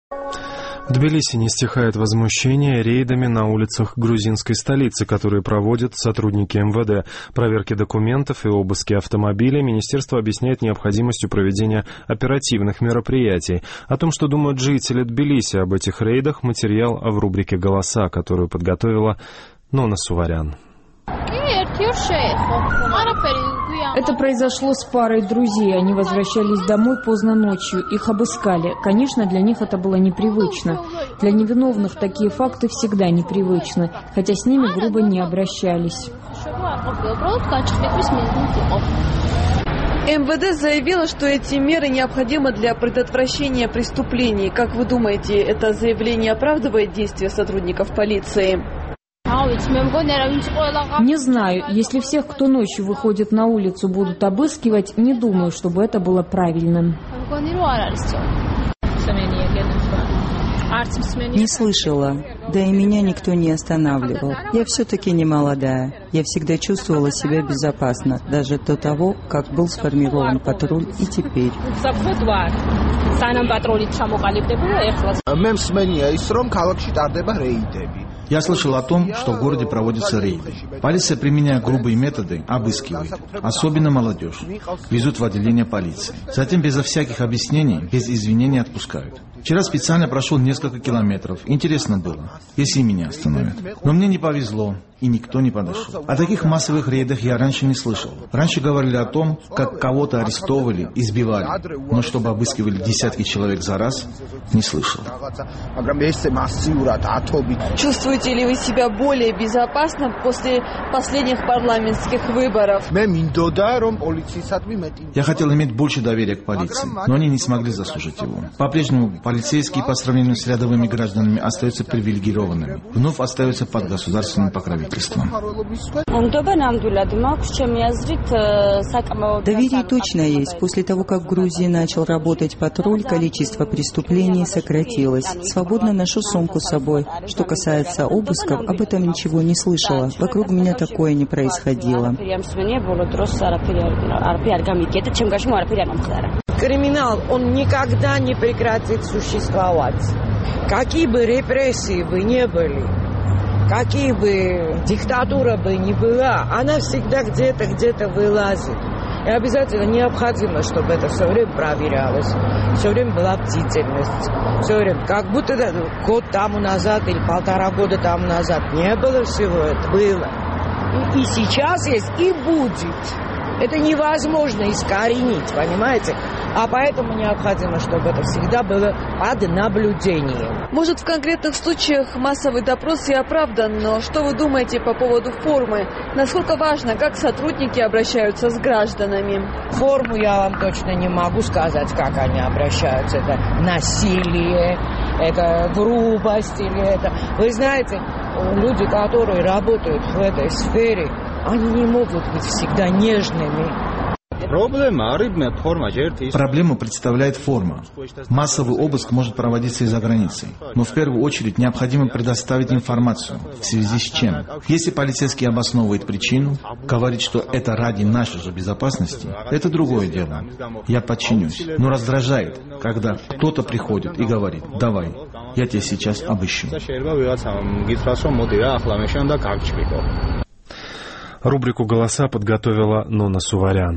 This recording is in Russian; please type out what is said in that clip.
В Тбилиси не стихает возмущение рейдами на улицах грузинской столицы, которые проводят сотрудники МВД. Проверки документов и обыски автомобилей министерство объясняет необходимостью проведения оперативных мероприятий. О том, что думают жители Тбилиси об этих рейдах, материал в рубрике «Голоса», которую подготовила Нона Суварян. Это произошло с парой друзей. Они возвращались домой поздно ночью. Их обыскали. Конечно, для них это было непривычно. Для невиновных такие факты всегда непривычны, хотя с ними грубо не обращались. МВД заявило, что эти меры необходимы для предотвращения преступлений. Как вы думаете, это заявление оправдывает действия сотрудников полиции? Не знаю. Если всех, кто ночью выходит на улицу, будут обыскивать, не думаю, чтобы это было правильным. Не слышала. Да и меня никто не останавливал. Я все-таки не молодая. Я всегда чувствовала себя безопасно, даже до того, как был сформирован патруль и теперь. Я слышал о том, что в городе проводятся рейды. Полиция, применяя грубые методы, обыскивает, особенно молодежь. Везут в отделение полиции. Затем безо всяких объяснений, без извинений отпускают. Вчера специально прошел несколько километров. Интересно было, если меня остановят. Но мне не повезло, и никто не подошел. О таких массовых рейдах я раньше не слышал. Раньше говорили о том, как кого-то арестовывали, избивали. Но чтобы обыскивали десятки человек за раз, не слышал. Чувствуете ли вы себя более безопасно после последних парламентских выборов? Я хотел иметь больше доверия к полиции, но они не смогли заслужить его. По-прежнему полицейские по сравнению с рядовыми гражданами остаются привилегированными, вновь остаются под государственным покровительством. Доверие точно есть. После того, как в Грузии начал работать патруль, количество преступлений сократилось. Свободно ношу сумку с собой. Что касается обысков, об этом ничего не слышала. Вокруг меня такое не происходило. Криминал, он никогда не прекратит существовать. Какие бы репрессии бы ни были, какие бы диктатура бы ни была, она всегда где-то вылазит. И обязательно необходимо, чтобы это все время проверялось, все время была бдительность, все время, как будто год тому назад или 1,5 года тому назад не было всего это, было. И сейчас есть, и будет. Это невозможно искоренить, понимаете? А поэтому необходимо, чтобы это всегда было под наблюдением. Может, в конкретных случаях массовый допрос и оправдан, но что вы думаете по поводу формы? Насколько важно, как сотрудники обращаются с гражданами? Форму я вам точно не могу сказать, как они обращаются. Это насилие, это грубость или это... Вы знаете, люди, которые работают в этой сфере, они не могут быть всегда нежными. Проблему представляет форма. Массовый обыск может проводиться и за границей. Но в первую очередь необходимо предоставить информацию, в связи с чем. Если полицейский обосновывает причину, говорит, что это ради нашей же безопасности, это другое дело. Я подчинюсь. Но раздражает, когда кто-то приходит и говорит: давай, я тебя сейчас обыщу. Рубрику «Голоса» подготовила Нона Суварян.